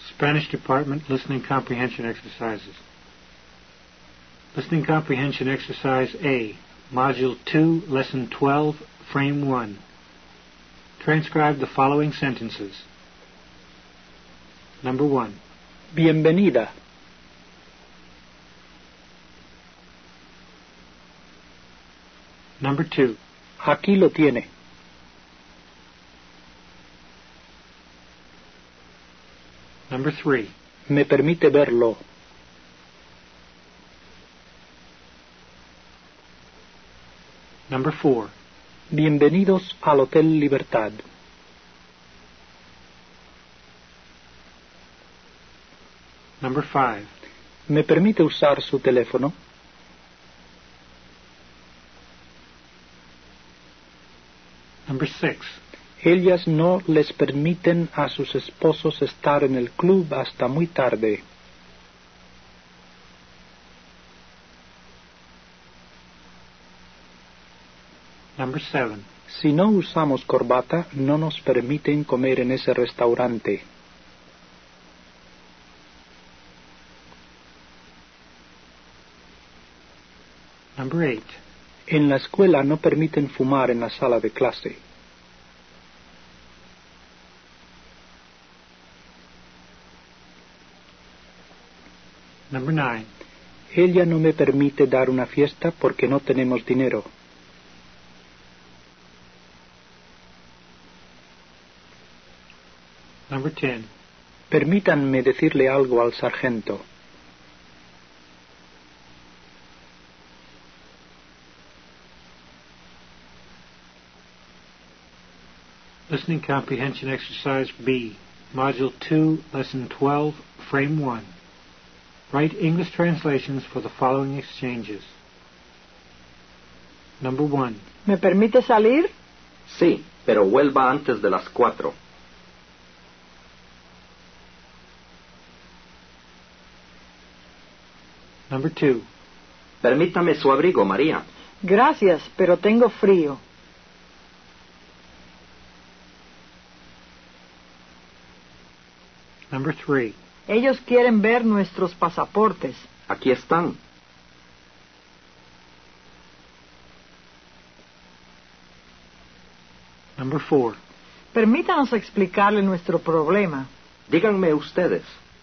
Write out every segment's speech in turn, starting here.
Spanish Department Listening Comprehension Exercises. Listening Comprehension Exercise A, Module 2, Lesson 12, Frame 1. Transcribe the following sentences. Number 1. Bienvenida. Number 2. Aquí lo tiene. Number 3. Me permite verlo. Number 4. Bienvenidos al Hotel Libertad. Number 5. ¿Me permite usar su teléfono? Number 6. Ellas no les permiten a sus esposos estar en el club hasta muy tarde. Number 7. Si no usamos corbata, no nos permiten comer en ese restaurante. Number 8. En la escuela no permiten fumar en la sala de clase. Number 9. Ella no me permite dar una fiesta porque no tenemos dinero. Number 10. Permítanme decirle algo al sargento. Listening Comprehension Exercise B, Module 2, Lesson 12, Frame 1. Write English translations for the following exchanges. Number 1. ¿Me permite salir? Sí, pero vuelva antes de las 4. Number 2. Permítame su abrigo, María. Gracias, pero tengo frío. Number 3. Ellos quieren ver nuestros pasaportes. Aquí están. Number 4. Permítanos explicarle nuestro problema. Díganme ustedes.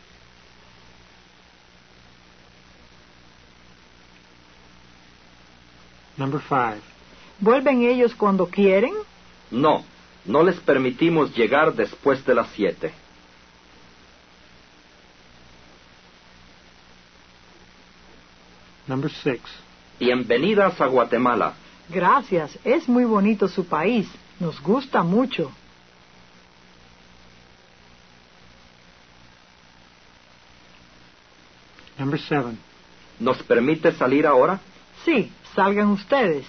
Number 5. ¿Vuelven ellos cuando quieren? No, no les permitimos llegar después de las 7. Number 6. Bienvenidas a Guatemala. Gracias, es muy bonito su país. Nos gusta mucho. Number 7. ¿Nos permite salir ahora? Sí, salgan ustedes.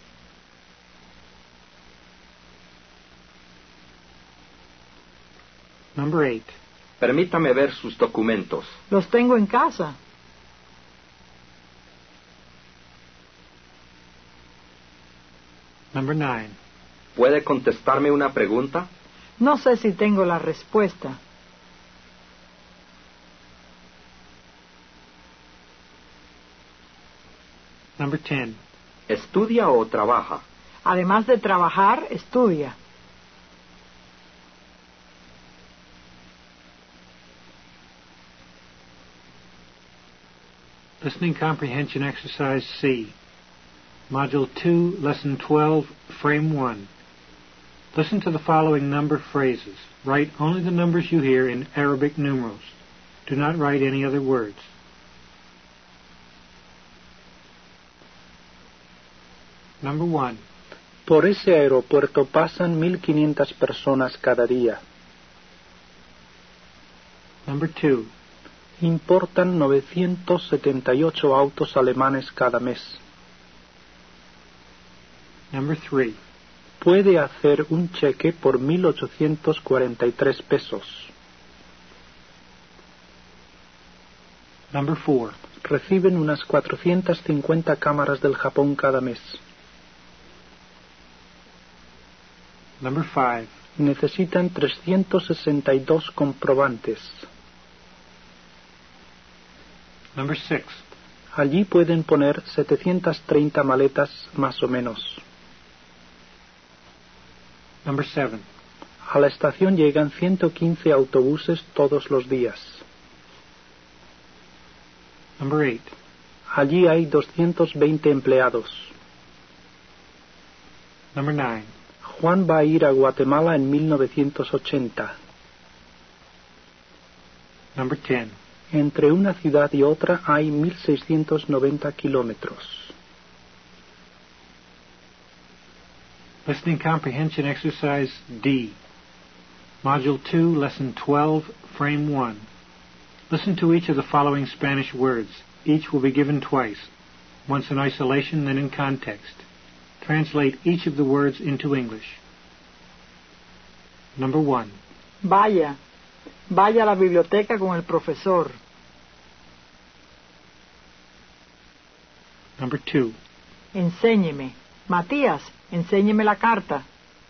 Number 8. Permítame ver sus documentos. Los tengo en casa. Number 9. ¿Puede contestarme una pregunta? No sé si tengo la respuesta. Number 10. ¿Estudia o trabaja? Además de trabajar, estudia. Listening Comprehension Exercise C, Module 2, Lesson 12, Frame 1. Listen to the following number phrases. Write only the numbers you hear in Arabic numerals. Do not write any other words. Number 1. Por ese aeropuerto pasan 1.500 personas cada día. Number 2. Importan 978 autos alemanes cada mes. Number 3. Puede hacer un cheque por 1.843 pesos. Number 4. Reciben unas 450 cámaras del Japón cada mes. Number 5. Necesitan 362 comprobantes. Number 6. Allí pueden poner 730 maletas más o menos. Number 7. A la estación llegan 115 autobuses todos los días. Number 8. Allí hay 220 empleados. Number 9. Juan va a ir a Guatemala en 1980. Number 10. Entre una ciudad y otra hay 1.690 kilómetros. Listening Comprehension Exercise D. Module 2, Lesson 12, Frame 1. Listen to each of the following Spanish words. Each will be given twice, once in isolation, then in context. Translate each of the words into English. Number 1. Vaya. Vaya a la biblioteca con el profesor. Number 2. Enséñeme. Matías, enséñeme la carta.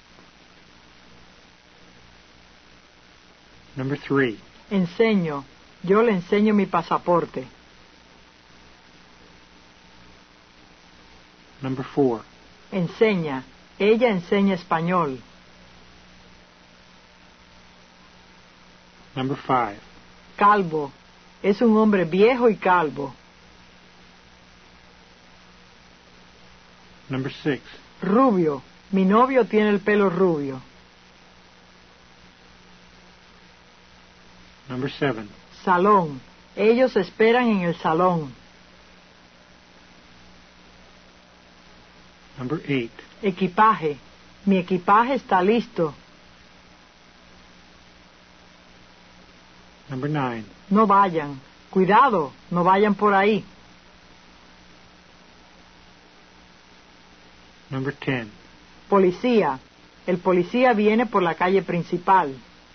Number 3. Enseño. Yo le enseño mi pasaporte. Number 4. Enseña. Ella enseña español. Number 5. Calvo. Es un hombre viejo y calvo. Number 6. Rubio. Mi novio tiene el pelo rubio. Number 7. Salón. Ellos esperan en el salón. Number 8. Equipaje. Mi equipaje está listo. Number 9. No vayan. Cuidado, no vayan por ahí. Number 10. Policía. El policía viene por la calle principal.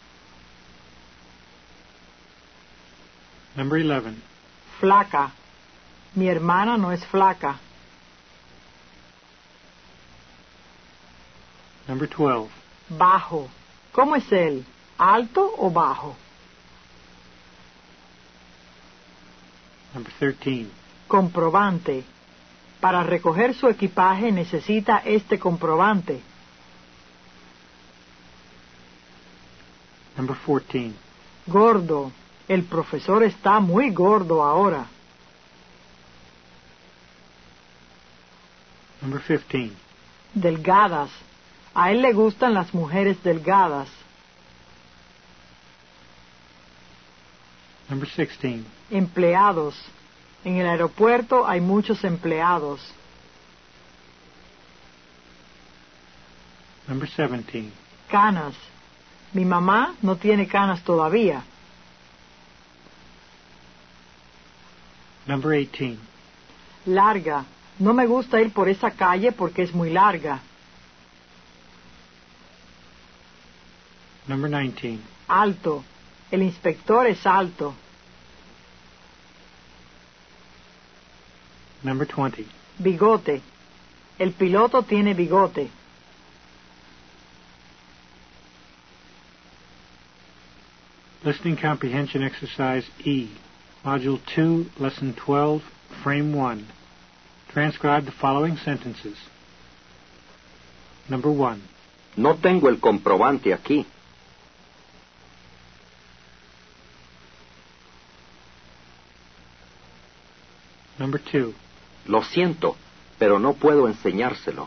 Number 11. Flaca. Mi hermana no es flaca. Number 12. Bajo. ¿Cómo es él? ¿Alto o bajo? Number 13. Comprobante. Para recoger su equipaje necesita este comprobante. Number 14. Gordo. El profesor está muy gordo ahora. Number 15. Delgadas. A él le gustan las mujeres delgadas. Number 16. Empleados. En el aeropuerto hay muchos empleados. Number 17. Canas. Mi mamá no tiene canas todavía. Number 18. Larga. No me gusta ir por esa calle porque es muy larga. Number 19. Alto. El inspector es alto. Number 20. Bigote. El piloto tiene bigote. Listening Comprehension Exercise E. Module 2, Lesson 12, Frame 1. Transcribe the following sentences. Number 1. No tengo el comprobante aquí. Number 2. Lo siento, pero no puedo enseñárselo.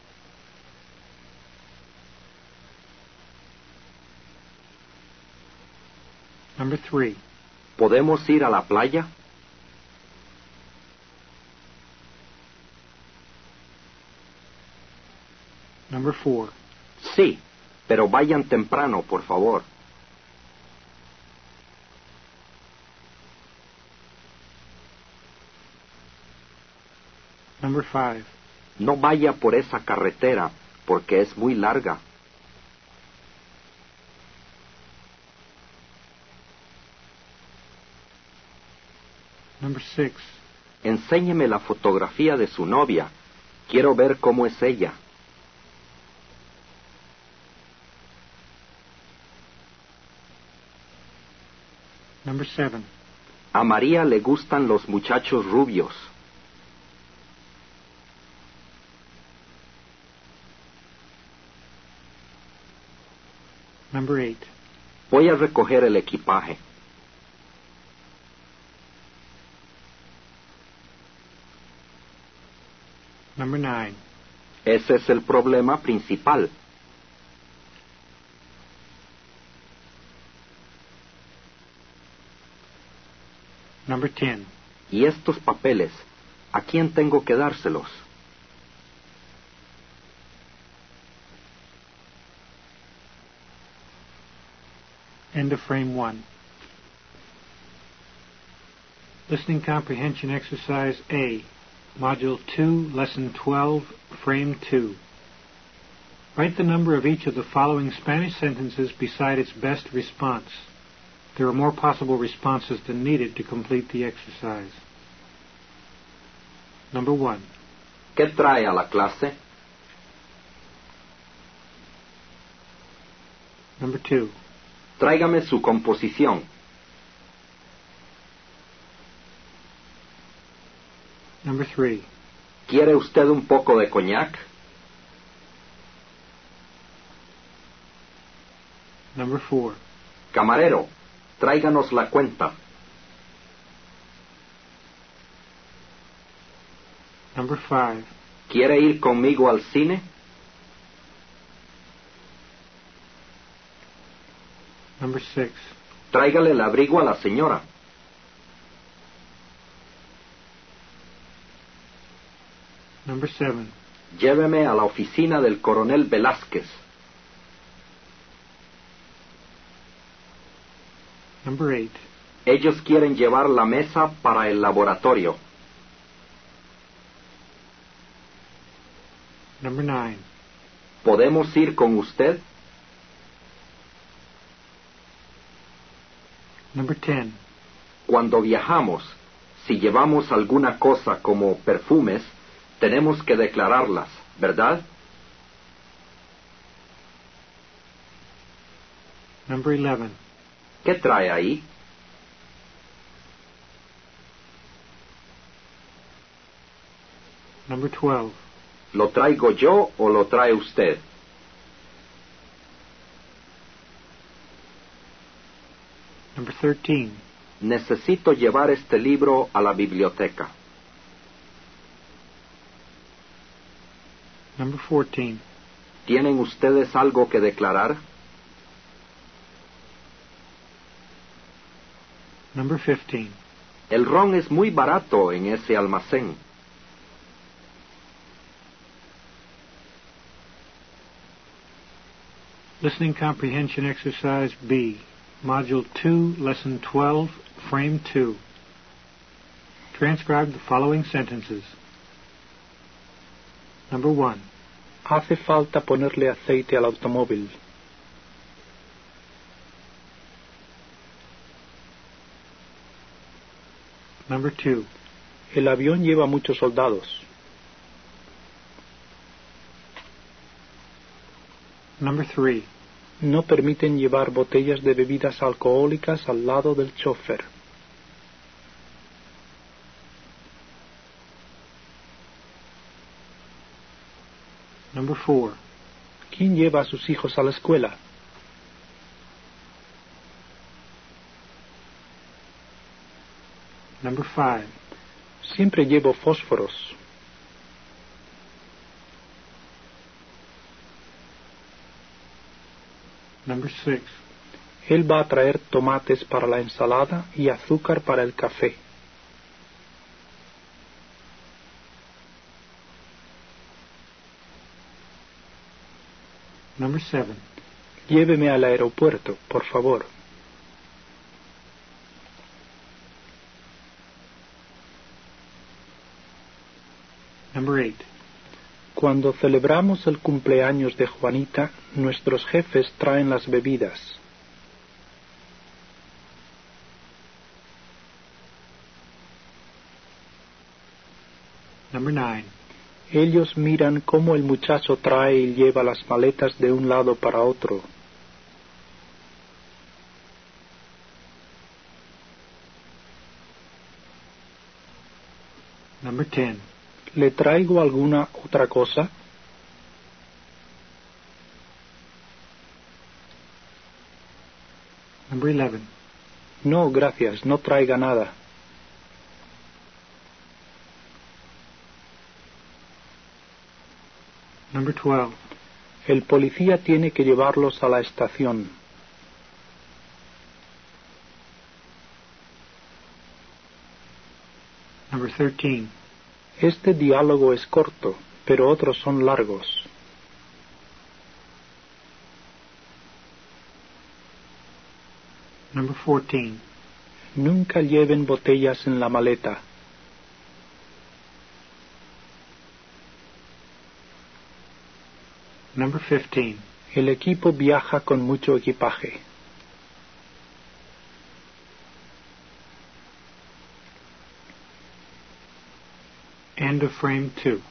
Number 3. ¿Podemos ir a la playa? Number 4. Sí, pero vayan temprano, por favor. Number 5. No vaya por esa carretera, porque es muy larga. Number 6. Enséñeme la fotografía de su novia. Quiero ver cómo es ella. Number 7. A María le gustan los muchachos rubios. Number 8. Voy a recoger el equipaje. Number 9. Ese es el problema principal. Number 10. ¿Y estos papeles? ¿A quién tengo que dárselos? End of frame 1. Listening Comprehension Exercise A, Module 2, Lesson 12, Frame 2. Write the number of each of the following Spanish sentences beside its best response. There are more possible responses than needed to complete the exercise. Number 1. ¿Qué trae a la clase? Number 2. Tráigame su composición. Number 3. ¿Quiere usted un poco de coñac? Number 4. Camarero, tráiganos la cuenta. Number 5. ¿Quiere ir conmigo al cine? Number 6. Tráigale el abrigo a la señora. Number 7. Lléveme a la oficina del coronel Velázquez. Number 8. Ellos quieren llevar la mesa para el laboratorio. Number 9. ¿Podemos ir con usted? Number 10. Cuando viajamos, si llevamos alguna cosa como perfumes, tenemos que declararlas, ¿verdad? Number 11. ¿Qué trae ahí? Number 12. ¿Lo traigo yo o lo trae usted? Number 13. Necesito llevar este libro a la biblioteca. Number 14. ¿Tienen ustedes algo que declarar? Number 15. El ron es muy barato en ese almacén. Listening Comprehension Exercise B, Module 2, Lesson 12, Frame 2. Transcribe the following sentences. Number 1. Hace falta ponerle aceite al automóvil. Number 2. El avión lleva muchos soldados. Number 3. No permiten llevar botellas de bebidas alcohólicas al lado del chofer. Number 4. ¿Quién lleva a sus hijos a la escuela? Number 5. Siempre llevo fósforos. Number 6. Él va a traer tomates para la ensalada y azúcar para el café. Number 7. Lléveme al aeropuerto, por favor. Number 8. Cuando celebramos el cumpleaños de Juanita, nuestros jefes traen las bebidas. Number 9. Ellos miran cómo el muchacho trae y lleva las maletas de un lado para otro. Number 10. ¿Le traigo alguna otra cosa? Number 11. No, gracias, no traiga nada. Number 12. El policía tiene que llevarlos a la estación. Number 13. Este diálogo es corto, pero otros son largos. Number 14. Nunca lleven botellas en la maleta. Number 15. El equipo viaja con mucho equipaje. End of frame 2.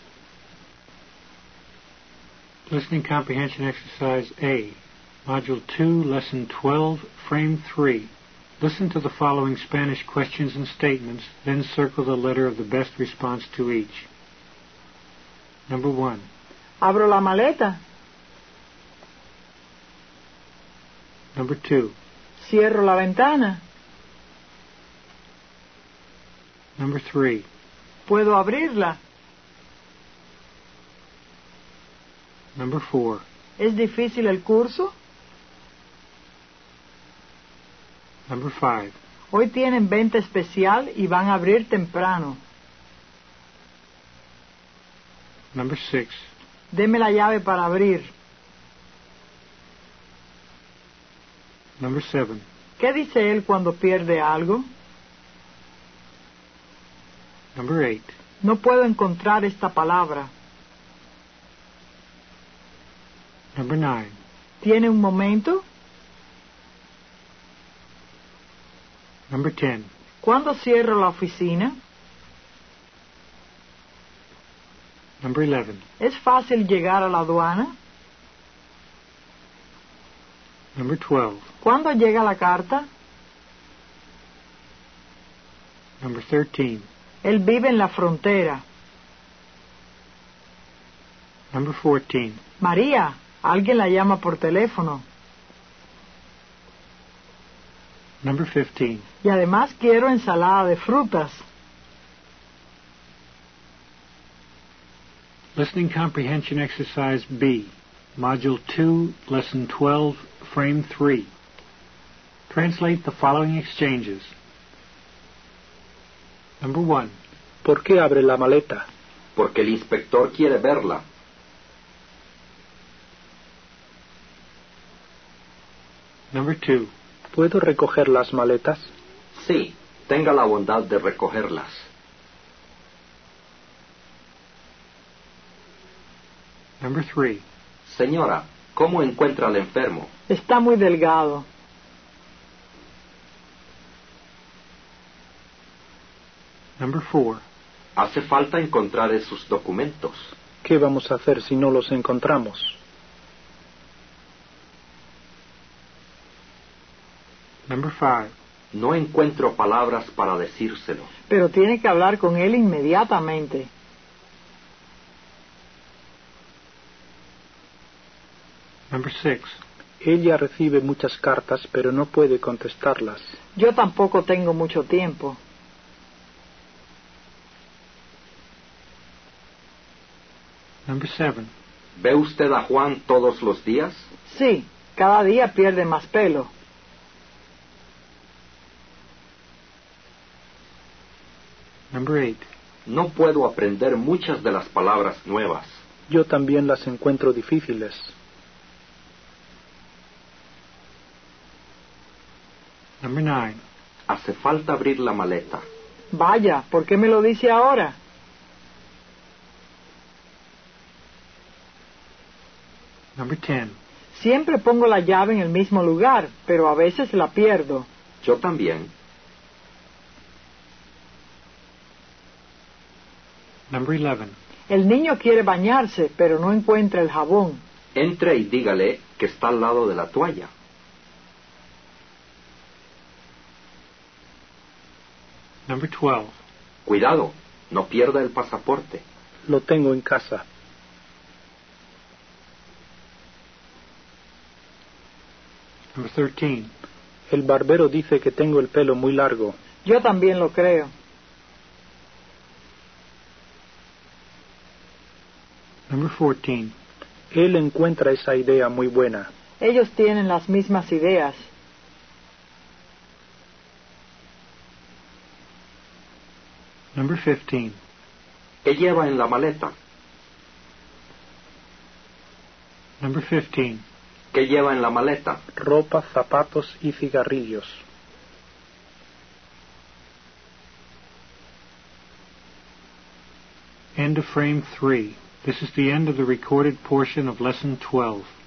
Listening Comprehension Exercise A. Module 2, Lesson 12, Frame 3. Listen to the following Spanish questions and statements, then circle the letter of the best response to each. Number 1. ¿Abro la maleta? Number 2. ¿Cierro la ventana? Number 3. ¿Puedo abrirla? Number 4. ¿Es difícil el curso? Number 5. Hoy tienen venta especial y van a abrir temprano. Number 6. Deme la llave para abrir. Number 7. ¿Qué dice él cuando pierde algo? Number 8. No puedo encontrar esta palabra. Number 9. ¿Tiene un momento? Number 10. ¿Cuándo cierro la oficina? Number 11. ¿Es fácil llegar a la aduana? Number 12. ¿Cuándo llega la carta? Number 13. Él vive en la frontera. Number 14. María, alguien la llama por teléfono. Number 15. Y además quiero ensalada de frutas. Listening Comprehension Exercise B. Module 2, Lesson 12, Frame 3. Translate the following exchanges. Number 1. ¿Por qué abre la maleta? Porque el inspector quiere verla. Number 2. ¿Puedo recoger las maletas? Sí, tenga la bondad de recogerlas. Number 3. Señora, ¿cómo encuentra al enfermo? Está muy delgado. Number 4. Hace falta encontrar esos documentos. ¿Qué vamos a hacer si no los encontramos? Number 5. No encuentro palabras para decírselo. Pero tiene que hablar con él inmediatamente. Number 6. Ella recibe muchas cartas, pero no puede contestarlas. Yo tampoco tengo mucho tiempo. Number 7. ¿Ve usted a Juan todos los días? Sí, cada día pierde más pelo. Number 8. No puedo aprender muchas de las palabras nuevas. Yo también las encuentro difíciles. Number 9. Hace falta abrir la maleta. Vaya, ¿por qué me lo dice ahora? Number 10. Siempre pongo la llave en el mismo lugar, pero a veces la pierdo. Yo también. Number 11. El niño quiere bañarse, pero no encuentra el jabón. Entre y dígale que está al lado de la toalla. Number 12. Cuidado, No pierda el pasaporte. Lo tengo en casa. Number 13. El barbero dice que tengo el pelo muy largo. Yo también lo creo. Number 14. Él encuentra esa idea muy buena. Ellos tienen las mismas ideas. Number 15. ¿Qué lleva en la maleta? Number 15. ¿Qué lleva en la maleta? Ropa, zapatos y cigarrillos. End of frame 3. This is the end of the recorded portion of lesson 12.